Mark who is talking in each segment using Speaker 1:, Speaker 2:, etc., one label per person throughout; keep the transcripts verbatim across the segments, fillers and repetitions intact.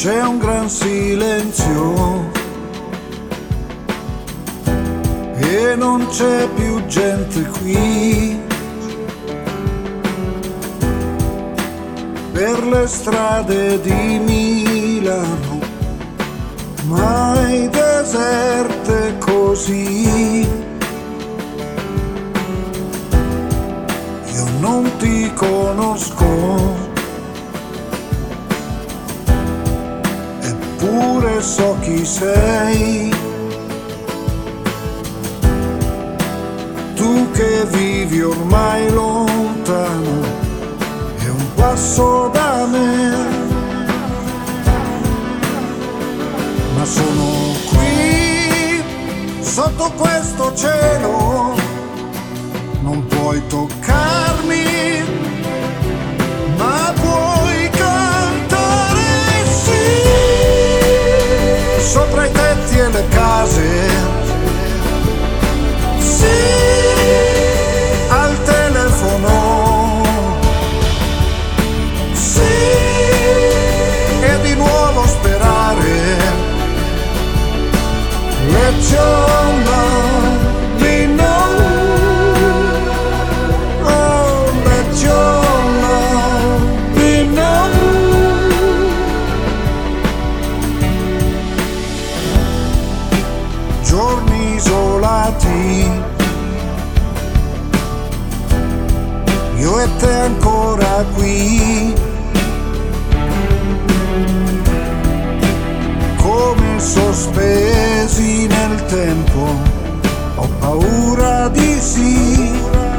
Speaker 1: C'è un gran silenzio e non c'è più gente qui. Per le strade di Milano, mai deserte così. Io non ti conosco, eppure so chi sei. Tu che vivi ormai lontano e un passo da me, ma sono qui sotto questo cielo. Non puoi toccarmi, ma puoi cantare sì. Sopra i tetti e le case, sì. Al telefono, sì. E di nuovo sperare. Let your love be known. Oh, let your love be known. Giorni isolati, io e te ancora qui, come sospesi nel tempo. Ho paura di sì,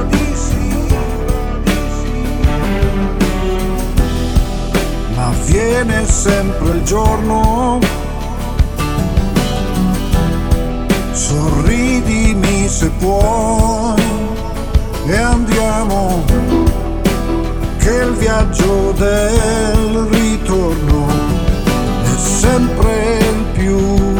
Speaker 1: ma viene sempre il giorno. Sorridimi se puoi e andiamo, che il viaggio del ritorno è sempre il più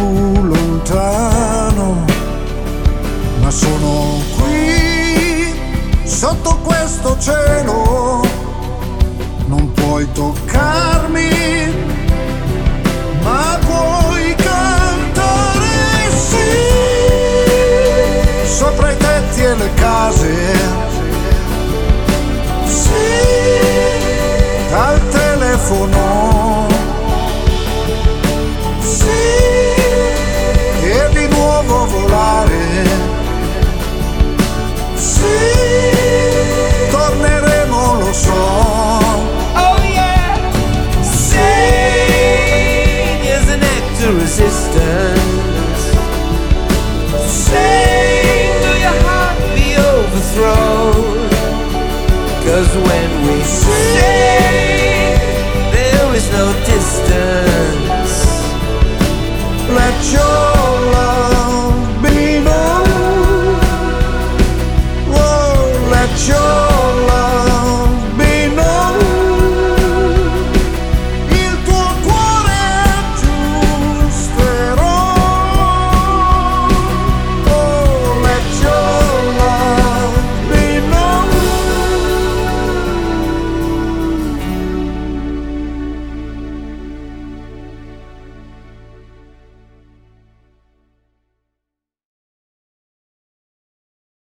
Speaker 1: lontano. Ma sono qui sotto questo cielo, non puoi toccarmi, ma puoi cantare sì. Sopra i tetti e le case, sì. Al telefono, sì. E di nuovo volare, sì. Torneremo, lo so.
Speaker 2: Oh yeah. Say there's an act to resistance.